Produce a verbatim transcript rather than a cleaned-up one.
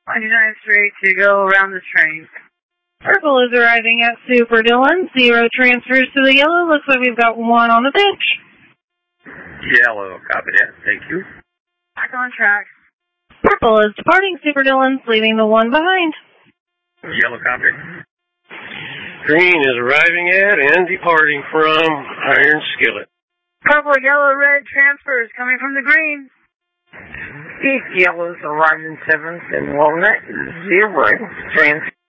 ninety-nine straight to go around the train. Purple is arriving at Super Dillon. Zero transfers to the yellow. Looks like we've got one on the pitch. Yellow, copy that. Thank you. Back on track. Purple is departing Super Dillon, leaving the one behind. Yellow, copy. Green is arriving at and departing from Iron Skillet. Purple, yellow, red transfers coming from the green. East yellows arriving seventh and Walnut zero transfers.